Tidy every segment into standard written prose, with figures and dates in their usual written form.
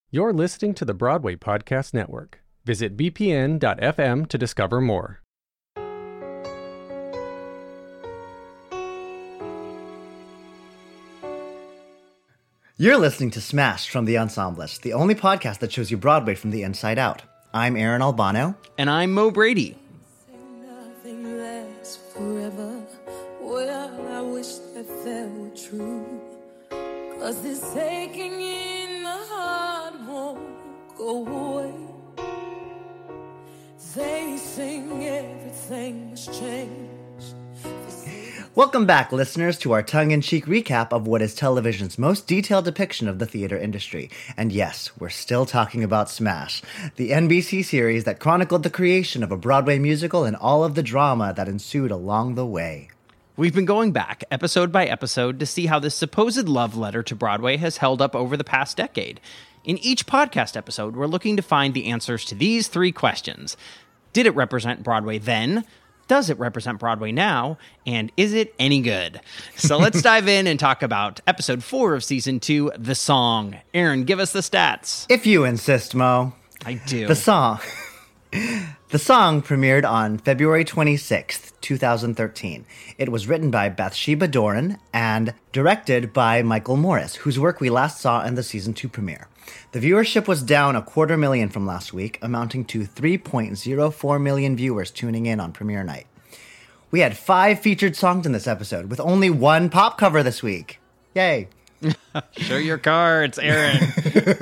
You're listening to the Broadway Podcast Network. Visit bpn.fm to discover more. You're listening to Smashed from The Ensemblist, the only podcast that shows you Broadway from the inside out. I'm Aaron Albano. And I'm Mo Brady. Nothing lasts forever. Well, I wish that were true. 'Cause this aching in the heart won't go away. They sing everything must change. Welcome back, listeners, to our tongue-in-cheek recap of what is television's most detailed depiction of the theater industry. And yes, we're still talking about Smash, the NBC series that chronicled the creation of a Broadway musical and all of the drama that ensued along the way. We've been going back, episode by episode, to see how this supposed love letter to Broadway has held up over the past decade. In each podcast episode, we're looking to find the answers to these three questions. Did it represent Broadway then? Does it represent Broadway now? And is it any good? So let's dive in and talk about episode 4 of season 2, The Song. Aaron, give us the stats. If you insist, Mo. I do. The Song premiered on February 26th, 2013. It was written by Bathsheba Doran and directed by Michael Morris, whose work we last saw in the season 2 premiere. The viewership was down 250,000 from last week, amounting to 3.04 million viewers tuning in on premiere night. We had 5 featured songs in this episode, with only 1 pop cover this week. Yay! Show your cards, Aaron.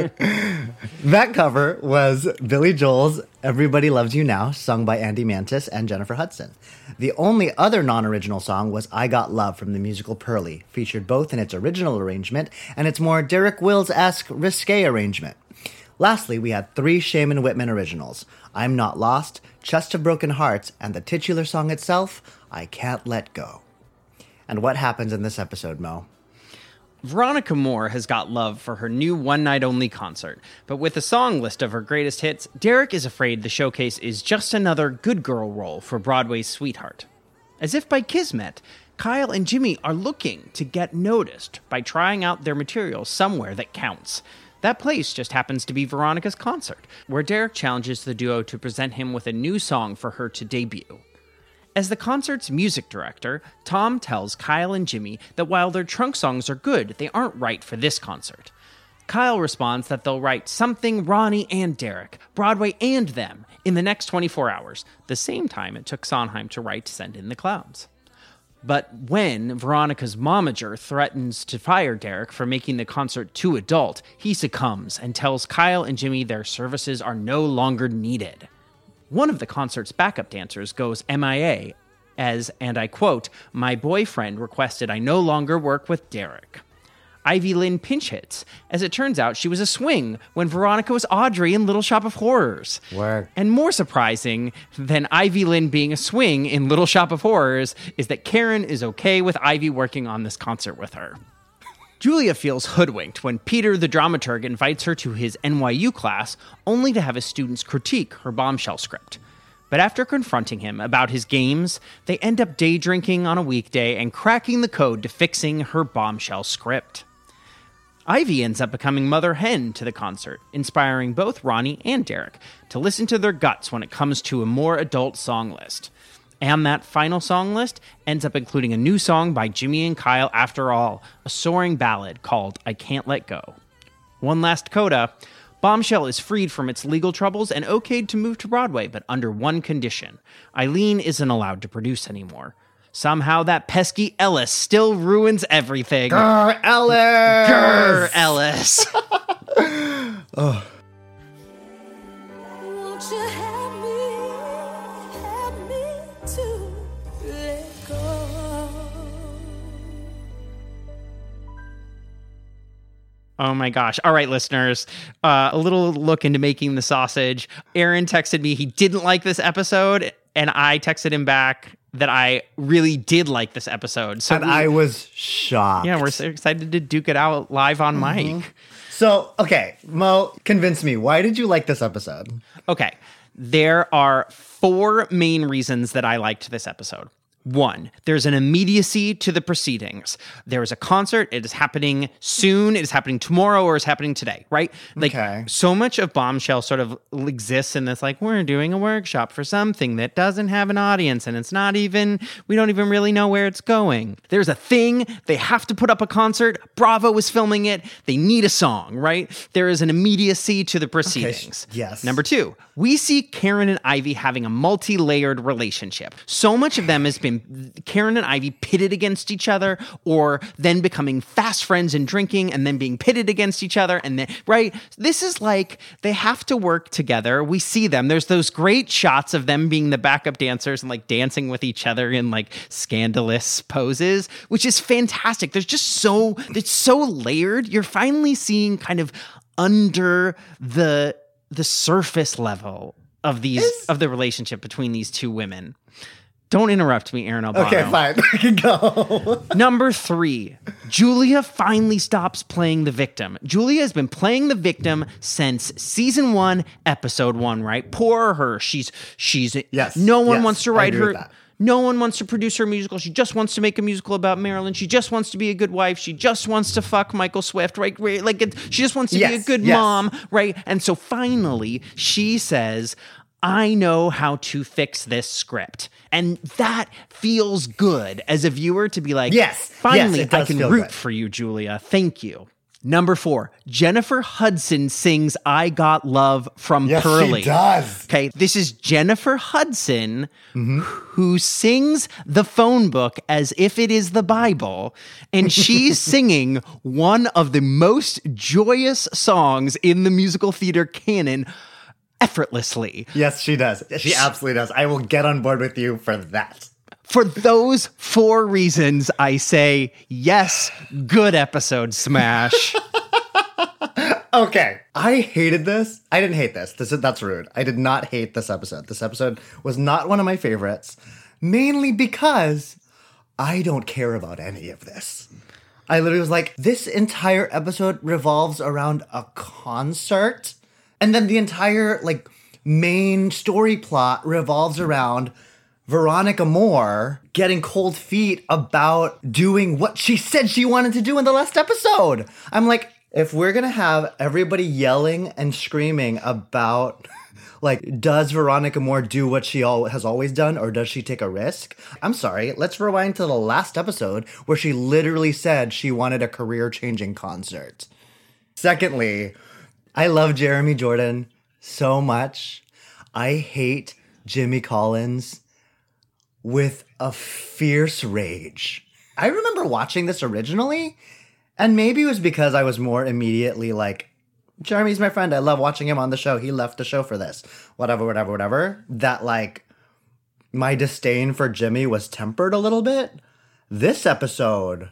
That cover was Billy Joel's Everybody Loves You Now, sung by Andy Mantis and Jennifer Hudson. The only other non-original song was I Got Love from the musical Purlie, featured both in its original arrangement and its more Derek Wills-esque risque arrangement. Lastly, we had 3 Shaman Whitman originals, I'm Not Lost, Chest of Broken Hearts, and the titular song itself, I Can't Let Go. And what happens in this episode, Mo? Veronica Moore has got love for her new one-night-only concert, but with a song list of her greatest hits, Derek is afraid the showcase is just another good girl role for Broadway's sweetheart. As if by kismet, Kyle and Jimmy are looking to get noticed by trying out their material somewhere that counts. That place just happens to be Veronica's concert, where Derek challenges the duo to present him with a new song for her to debut. As the concert's music director, Tom tells Kyle and Jimmy that while their trunk songs are good, they aren't right for this concert. Kyle responds that they'll write Something, Ronnie, and Derek, Broadway and them, in the next 24 hours, the same time it took Sondheim to write Send in the Clouds. But when Veronica's momager threatens to fire Derek for making the concert too adult, he succumbs and tells Kyle and Jimmy their services are no longer needed. One of the concert's backup dancers goes MIA as, and I quote, my boyfriend requested I no longer work with Derek. Ivy Lynn pinch hits. As it turns out, she was a swing when Veronica was Audrey in Little Shop of Horrors. Work. And more surprising than Ivy Lynn being a swing in Little Shop of Horrors is that Karen is okay with Ivy working on this concert with her. Julia feels hoodwinked when Peter, the dramaturg, invites her to his NYU class, only to have his students critique her Bombshell script. But after confronting him about his games, they end up day drinking on a weekday and cracking the code to fixing her Bombshell script. Ivy ends up becoming Mother Hen to the concert, inspiring both Ronnie and Derek to listen to their guts when it comes to a more adult song list. And that final song list ends up including a new song by Jimmy and Kyle After All, a soaring ballad called I Can't Let Go. One last coda, Bombshell is freed from its legal troubles and okayed to move to Broadway, but under one condition. Eileen isn't allowed to produce anymore. Somehow that pesky Ellis still ruins everything. Grr, Ellis! Grr, Ellis! Oh. Won't you help me to let go? Oh my gosh. All right, listeners, a little look into making the sausage. Aaron texted me he didn't like this episode, and I texted him back that I really did like this episode. So I was shocked. Yeah, we're so excited to duke it out live on mic. So, okay, Mo, convince me. Why did you like this episode? Okay, there are 4 main reasons that I liked this episode. One, there's an immediacy to the proceedings. There is a concert. It is happening soon. It is happening tomorrow, or it's happening today, right? Like, Okay. so much of Bombshell sort of exists in this, like, we're doing a workshop for something that doesn't have an audience, and it's not even, we don't even really know where it's going. There's a thing. They have to put up a concert. Bravo is filming it. They need a song, right? There is an immediacy to the proceedings. Yes. Number two, we see Karen and Ivy having a multi-layered relationship. So much of them has been Karen and Ivy pitted against each other, or then becoming fast friends and drinking, and then being pitted against each other, and then, right? This is like, they have to work together. We see them. There's those great shots of them being the backup dancers and like dancing with each other in like scandalous poses, which is fantastic. There's just it's so layered. You're finally seeing kind of under the surface level of of the relationship between these two women. Don't interrupt me, Aaron Albano. Okay, fine. I can go. Number 3, Julia finally stops playing the victim. Julia has been playing the victim since season 1, episode 1, right? Poor her. She's Yes. No one Yes, wants to I write agree her. with that. No one wants to produce her musical. She just wants to make a musical about Marilyn. She just wants to be a good wife. She just wants to fuck Michael Swift, right? Like, she just wants to be a good mom, right? And so finally, she says, I know how to fix this script. And that feels good as a viewer to be like, Yes, finally, it I does can feel root good. for you, Julia. Thank you. Number 4, Jennifer Hudson sings I Got Love from Yes, Pearly. she does. Okay, this is Jennifer Hudson who sings the phone book as if it is the Bible, and she's singing one of the most joyous songs in the musical theater canon effortlessly. Yes, she does. She absolutely does. I will get on board with you for that. For those 4 reasons, I say, yes, good episode, Smash. Okay. I hated this. I didn't hate this. That's rude. I did not hate this episode. This episode was not one of my favorites, mainly because I don't care about any of this. I literally was like, this entire episode revolves around a concert, and then the entire, like, main story plot revolves around Veronica Moore getting cold feet about doing what she said she wanted to do in the last episode. I'm like, if we're going to have everybody yelling and screaming about, like, does Veronica Moore do what she has always done, or does she take a risk? I'm sorry, let's rewind to the last episode where she literally said she wanted a career-changing concert. Secondly, I love Jeremy Jordan so much. I hate Jimmy Collins with a fierce rage. I remember watching this originally, and maybe it was because I was more immediately like, Jeremy's my friend. I love watching him on the show. He left the show for this. Whatever. That, like, my disdain for Jimmy was tempered a little bit. This episode,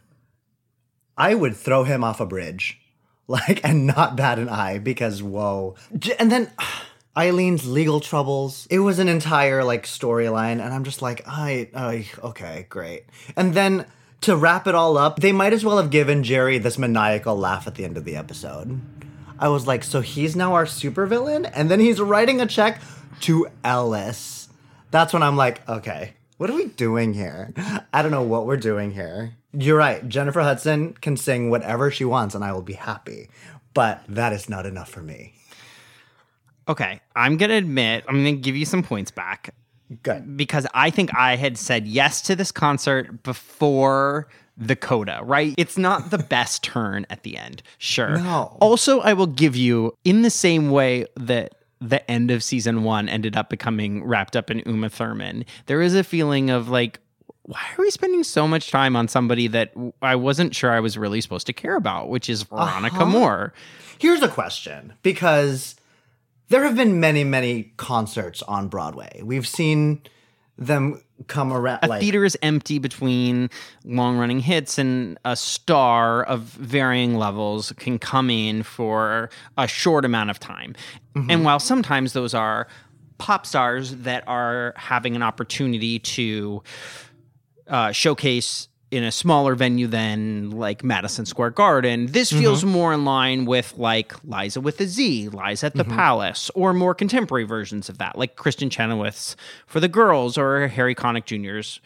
I would throw him off a bridge, like, and not bat an eye, because whoa. And then Eileen's legal troubles. It was an entire, like, storyline, and I'm just like, okay, great. And then to wrap it all up, they might as well have given Jerry this maniacal laugh at the end of the episode. I was like, so he's now our supervillain? And then he's writing a check to Ellis. That's when I'm like, okay, what are we doing here? I don't know what we're doing here. You're right. Jennifer Hudson can sing whatever she wants, and I will be happy. But that is not enough for me. Okay, I'm going to admit, I'm going to give you some points back. Good. Because I think I had said yes to this concert before the coda, right? It's not the best turn at the end, sure. No. Also, I will give you, in the same way that the end of season 1 ended up becoming wrapped up in Uma Thurman, there is a feeling of like, why are we spending so much time on somebody that I wasn't sure I was really supposed to care about, which is Veronica Moore? Here's a question, because there have been many, many concerts on Broadway. We've seen them come around. A theater is empty between long-running hits, and a star of varying levels can come in for a short amount of time. Mm-hmm. And while sometimes those are pop stars that are having an opportunity to showcase in a smaller venue than like Madison Square Garden, this feels more in line with like Liza with a Z, Liza at the Palace, or more contemporary versions of that, like Kristen Chenoweth's For the Girls or Harry Connick Jr.'s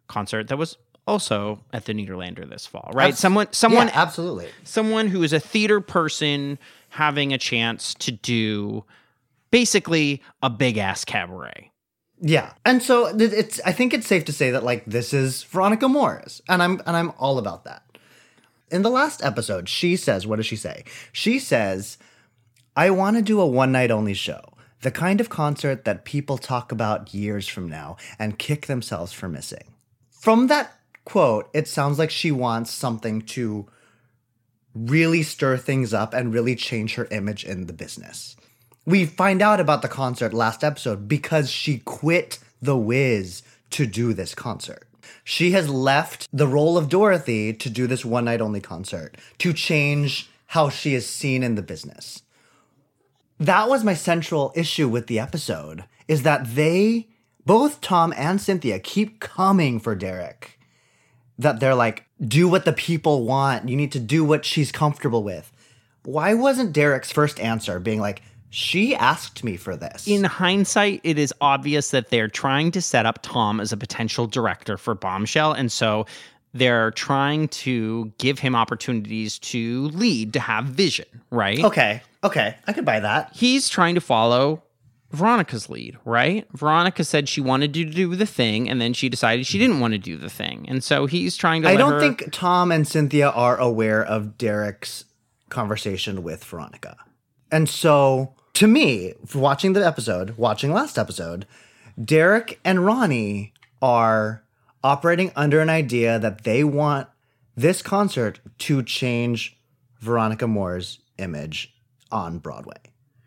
concert that was also at the Nederlander this fall, right? Yeah, absolutely. Someone who is a theater person having a chance to do basically a big ass cabaret. Yeah. And so I think it's safe to say that like this is Veronica Mars, and I'm all about that. In the last episode, she says, what does she say? She says, I want to do a one night only show, the kind of concert that people talk about years from now and kick themselves for missing. From that quote, it sounds like she wants something to really stir things up and really change her image in the business. We find out about the concert last episode because she quit The Wiz to do this concert. She has left the role of Dorothy to do this one night only concert to change how she is seen in the business. That was my central issue with the episode, is that both Tom and Cynthia keep coming for Derek. That they're like, do what the people want. You need to do what she's comfortable with. Why wasn't Derek's first answer being like, she asked me for this? In hindsight, it is obvious that they're trying to set up Tom as a potential director for Bombshell. And so they're trying to give him opportunities to lead, to have vision, right? Okay. I could buy that. He's trying to follow Veronica's lead, right? Veronica said she wanted to do the thing, and then she decided she didn't want to do the thing. And so he's trying to I don't think Tom and Cynthia are aware of Derek's conversation with Veronica. And so, to me, watching last episode, Derek and Ronnie are operating under an idea that they want this concert to change Veronica Moore's image on Broadway.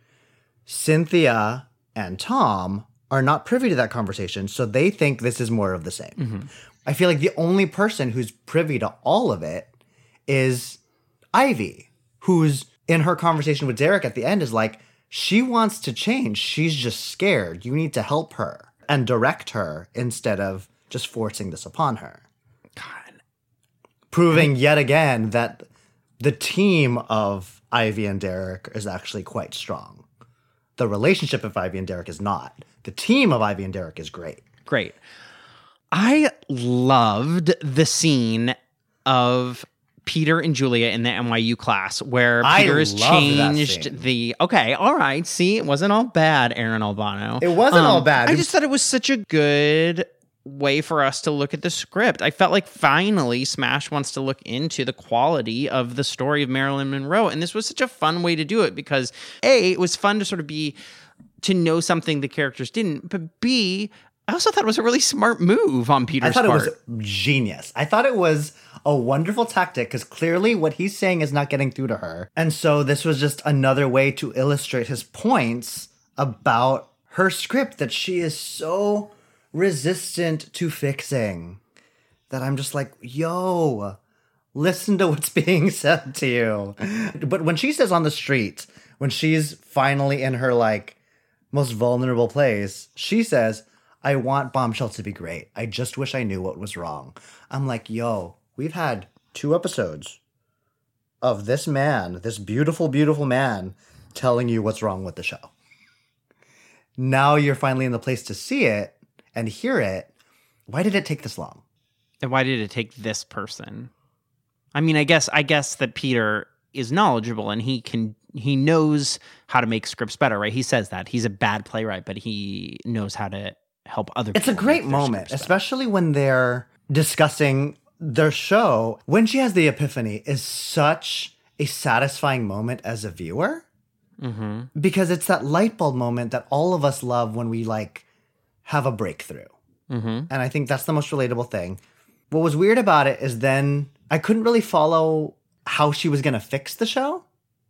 Cynthia and Tom are not privy to that conversation, so they think this is more of the same. Mm-hmm. I feel like the only person who's privy to all of it is Ivy, who's in her conversation with Derek at the end is like, she wants to change. She's just scared. You need to help her and direct her instead of just forcing this upon her. God. Proving yet again that the team of Ivy and Derek is actually quite strong. The relationship of Ivy and Derek is not. The team of Ivy and Derek is great. Great. I loved the scene of Peter and Julia in the NYU class where Peter has changed the... Okay, all right. See, it wasn't all bad, Aaron Albano. It wasn't all bad. I just thought it was such a good way for us to look at the script. I felt like finally Smash wants to look into the quality of the story of Marilyn Monroe. And this was such a fun way to do it because A, it was fun to sort of to know something the characters didn't, but B, I also thought it was a really smart move on Peter's part. I thought it was genius. I thought it was a wonderful tactic because clearly what he's saying is not getting through to her. And so this was just another way to illustrate his points about her script that she is so resistant to fixing that I'm just like, yo, listen to what's being said to you. But when she says on the street, when she's finally in her like most vulnerable place, she says, I want Bombshell to be great. I just wish I knew what was wrong. I'm like, yo, we've had 2 episodes of this man, this beautiful, beautiful man telling you what's wrong with the show. Now you're finally in the place to see it and hear it. Why did it take this long? And why did it take this person? I mean, I guess that Peter is knowledgeable and he knows how to make scripts better, right? He says that. He's a bad playwright, but he knows how to help other people. It's a great moment, especially when they're discussing their show. When she has the epiphany is such a satisfying moment as a viewer. Mm-hmm. Because it's that light bulb moment that all of us love when we like have a breakthrough. Mm-hmm. And I think that's the most relatable thing. What was weird about it is then I couldn't really follow how she was going to fix the show.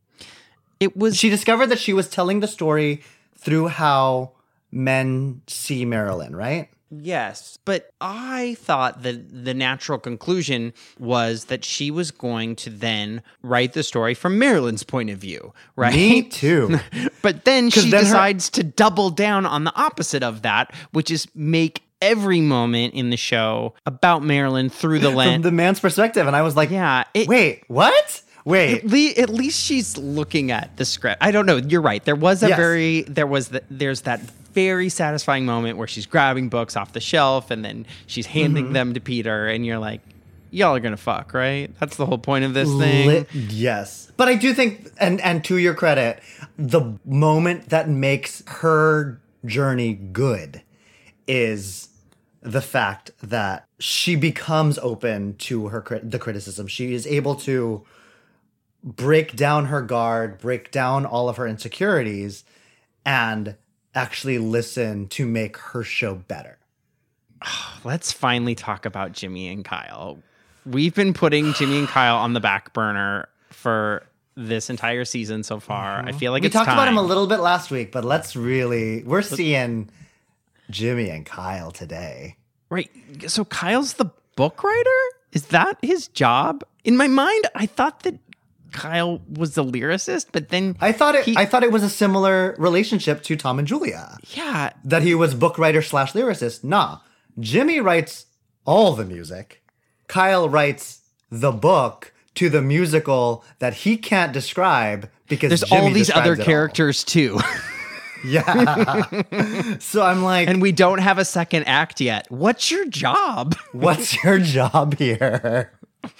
She discovered that she was telling the story through how men see Marilyn, right? Yes, but I thought that the natural conclusion was that she was going to then write the story from Marilyn's point of view, right? Me too. But then she decides to double down on the opposite of that, which is make every moment in the show about Marilyn through the lens. From the man's perspective. And I was like, wait, what? Wait. At least she's looking at the script. I don't know. You're right. There was there's that very satisfying moment where she's grabbing books off the shelf and then she's handing them to Peter, and you're like, y'all are gonna fuck, right? That's the whole point of this thing. Yes. But I do think, and to your credit, the moment that makes her journey good is the fact that she becomes open to the criticism. She is able to break down her guard, break down all of her insecurities, and actually listen to make her show better. Let's finally talk about Jimmy and Kyle. We've been putting Jimmy and Kyle on the back burner for this entire season so far. I feel like we talked about him a little bit last week, but we're seeing Jimmy and Kyle today. Right. So Kyle's the book writer? Is that his job? In my mind, I thought that Kyle was the lyricist, but then I thought it was a similar relationship to Tom and Julia. Yeah. That he was book writer / lyricist. Nah. Jimmy writes all the music. Kyle writes the book to the musical that he can't describe because there's Jimmy all these other describes it characters too. Yeah. So I'm like, and we don't have a second act yet. What's your job? What's your job here?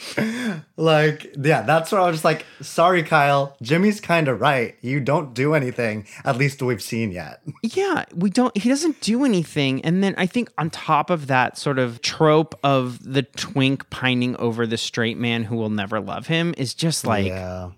Like, yeah, that's where I was just like, sorry, Kyle. Jimmy's kind of right. You don't do anything, at least we've seen yet. Yeah, he doesn't do anything. And then I think on top of that sort of trope of the twink pining over the straight man who will never love him is just like,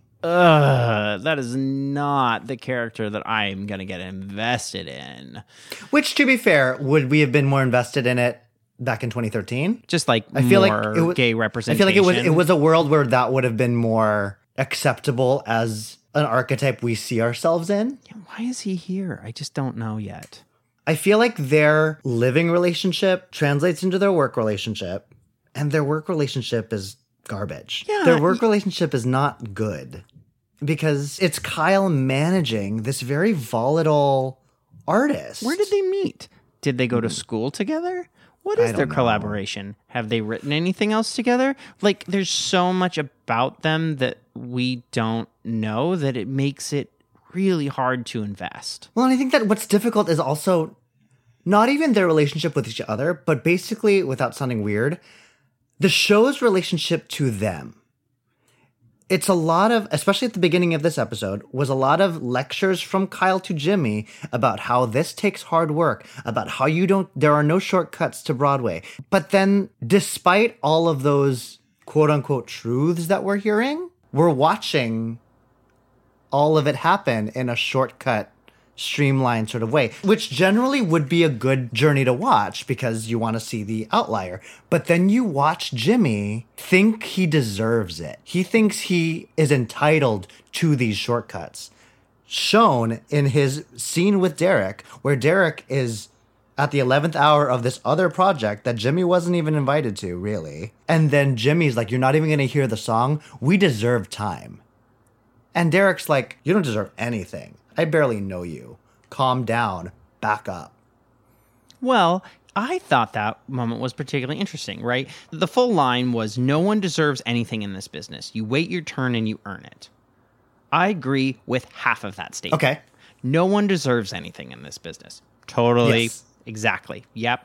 that is not the character that I'm going to get invested in. Which, to be fair, would we have been more invested in it back in 2013? Just like I feel more like it was, gay representation. I feel like it was a world where that would have been more acceptable as an archetype we see ourselves in. Yeah, why is he here? I just don't know yet. I feel like their living relationship translates into their work relationship, and their work relationship is garbage. Yeah, their work relationship is not good because it's Kyle managing this very volatile artist. Where did they meet? Did they go to school together? What is their collaboration? Have they written anything else together? Like, there's so much about them that we don't know that it makes it really hard to invest. Well, and I think that what's difficult is also not even their relationship with each other, but basically, without sounding weird, the show's relationship to them. It's a lot of, especially at the beginning of this episode, was a lot of lectures from Kyle to Jimmy about how this takes hard work, about how there are no shortcuts to Broadway. But then, despite all of those quote unquote truths that we're hearing, we're watching all of it happen in a shortcut, streamlined sort of way, which generally would be a good journey to watch because you want to see the outlier. But then you watch Jimmy think he deserves it. He thinks he is entitled to these shortcuts. Shown in his scene with Derek, where Derek is at the 11th hour of this other project that Jimmy wasn't even invited to, really. And then Jimmy's like, you're not even going to hear the song. We deserve time. And Derek's like, you don't deserve anything. I barely know you. Calm down. Back up. Well, I thought that moment was particularly interesting, right? The full line was, no one deserves anything in this business. You wait your turn and you earn it. I agree with half of that statement. Okay. No one deserves anything in this business. Totally. Yes. Exactly. Yep.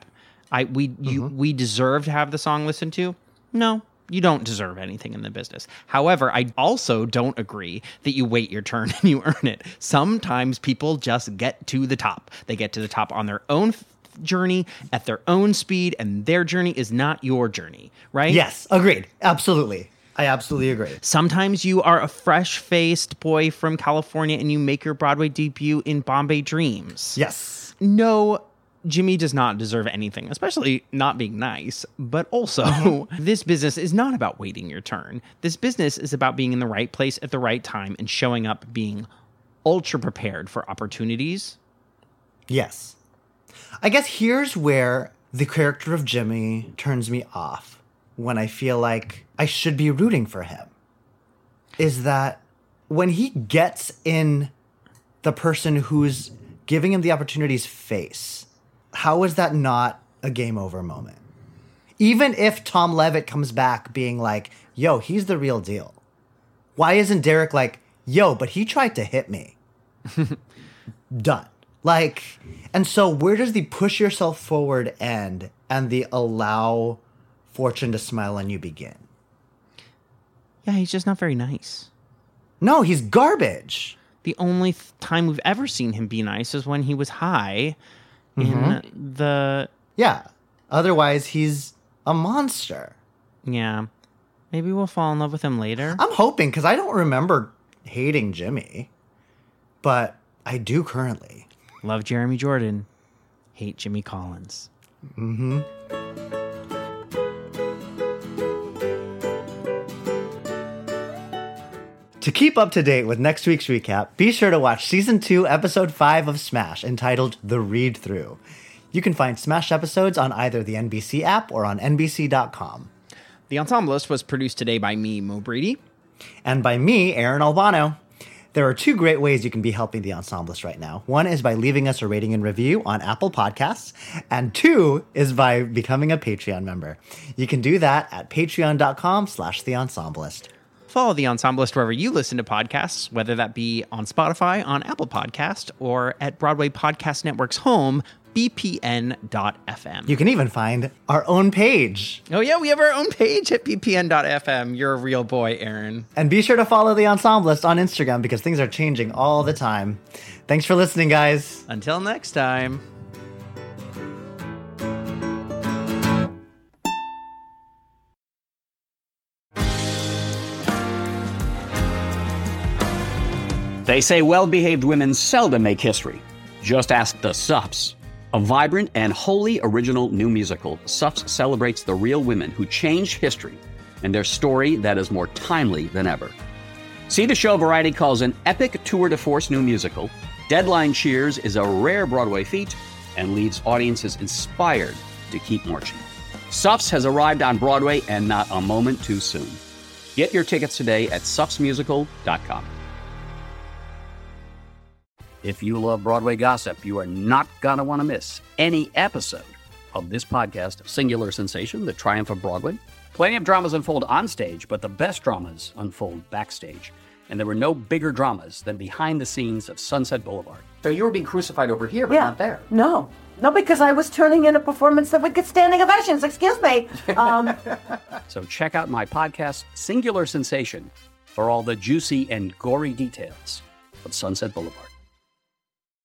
We deserve to have the song listened to? No. You don't deserve anything in the business. However, I also don't agree that you wait your turn and you earn it. Sometimes people just get to the top. They get to the top on their own journey, at their own speed, and their journey is not your journey, right? Yes, agreed. Absolutely. I absolutely agree. Sometimes you are a fresh-faced boy from California and you make your Broadway debut in Bombay Dreams. Yes. No, Jimmy does not deserve anything, especially not being nice. But also, this business is not about waiting your turn. This business is about being in the right place at the right time and showing up being ultra prepared for opportunities. Yes. I guess here's where the character of Jimmy turns me off when I feel like I should be rooting for him. Is that when he gets in the person who's giving him the opportunity's face, how is that not a game over moment? Even if Tom Levitt comes back being like, yo, he's the real deal. Why isn't Derek like, yo, but he tried to hit me? Done. Like, and so where does the push yourself forward end and the allow fortune to smile on you begin? Yeah, he's just not very nice. No, he's garbage. The only time we've ever seen him be nice is when he was high in the... Yeah. Otherwise, he's a monster. Yeah. Maybe we'll fall in love with him later. I'm hoping, because I don't remember hating Jimmy. But I do currently. Love Jeremy Jordan. Hate Jimmy Collins. Mm-hmm. To keep up to date with next week's recap, be sure to watch Season 2, Episode 5 of Smash, entitled The Read Through. You can find Smash episodes on either the NBC app or on NBC.com. The Ensemblist was produced today by me, Mo Brady. And by me, Aaron Albano. There are two great ways you can be helping The Ensemblist right now. One is by leaving us a rating and review on Apple Podcasts, and two is by becoming a Patreon member. You can do that at patreon.com/The Ensemblist. Follow The Ensemblist wherever you listen to podcasts, whether that be on Spotify, on Apple Podcast, or at Broadway Podcast Network's home, bpn.fm. You can even find our own page. Oh yeah, we have our own page at bpn.fm. You're a real boy, Aaron. And be sure to follow The Ensemblist on Instagram because things are changing all the time. Thanks for listening, guys. Until next time. They say well-behaved women seldom make history. Just ask the Suffs. A vibrant and wholly original new musical, Suffs celebrates the real women who changed history and their story that is more timely than ever. See the show Variety calls an epic tour de force new musical. Deadline cheers is a rare Broadway feat and leaves audiences inspired to keep marching. Suffs has arrived on Broadway and not a moment too soon. Get your tickets today at suffsmusical.com. If you love Broadway gossip, you are not going to want to miss any episode of this podcast, Singular Sensation, The Triumph of Broadway. Plenty of dramas unfold on stage, but the best dramas unfold backstage. And there were no bigger dramas than behind the scenes of Sunset Boulevard. So you were being crucified over here, but not there. No, because I was turning in a performance that would get standing ovations. Excuse me. So check out my podcast, Singular Sensation, for all the juicy and gory details of Sunset Boulevard.